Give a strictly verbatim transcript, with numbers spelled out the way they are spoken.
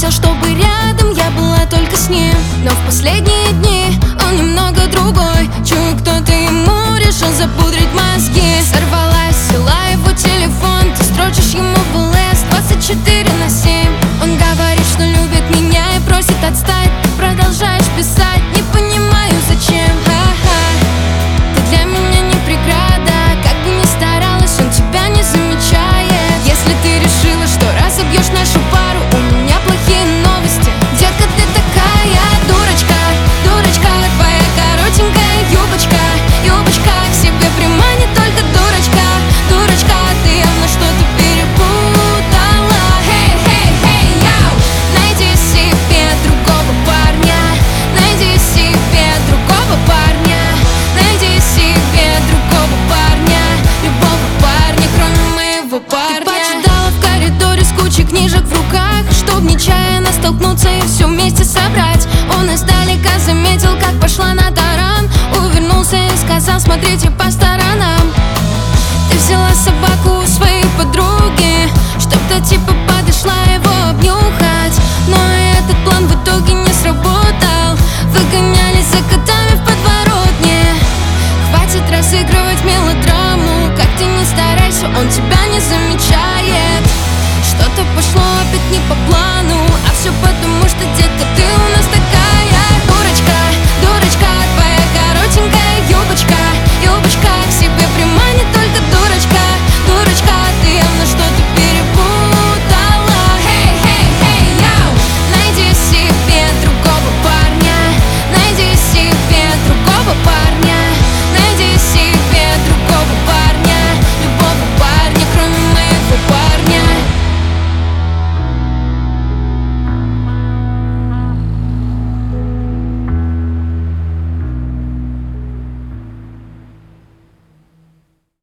хотел, чтобы рядом я была только с ним. Но в последние дни он немного другой. Чую, кто-то ему решил запудрить мозги. Сорвалась, взяла его телефон. Ты строчишь ему в ЛС двадцать четыре на семь. Он говорит, что любит меня и просит отстать. Ты продолжаешь писать, не понимаю зачем. Ха-ха. Ты для меня не преграда. Как бы ни старалась, он тебя не замечает. Если ты решила, что разобьешь нашу пару, у меня плохие новости. Детка, ты такая дурочка, дурочка. Твоя коротенькая юбочка, юбочка к себе прямо не только дурочка, дурочка. Ты явно что-то перепутала. Хей, хей, хей, яу. Найди себе другого парня, найди себе другого парня, найди себе другого парня, любого парня, кроме моего парня. Ты почитала в коридоре с кучей книжек в руках, чтоб нечаянно столкнуться и все вместе собрать. Он издалека заметил, как пошла на таран, увернулся и сказал: смотрите по сторонам. Ты взяла собаку у своей подруги, чтоб та типа подошла его обнюхать. Но и этот план в итоге не сработал. Выгонялись за котами в подворотне. Хватит разыгрывать мелодраму. Как ты не старайся, он тебя не замечает. Что-то пошло опять не по плану, а все потому, что, детка, ты у нас такая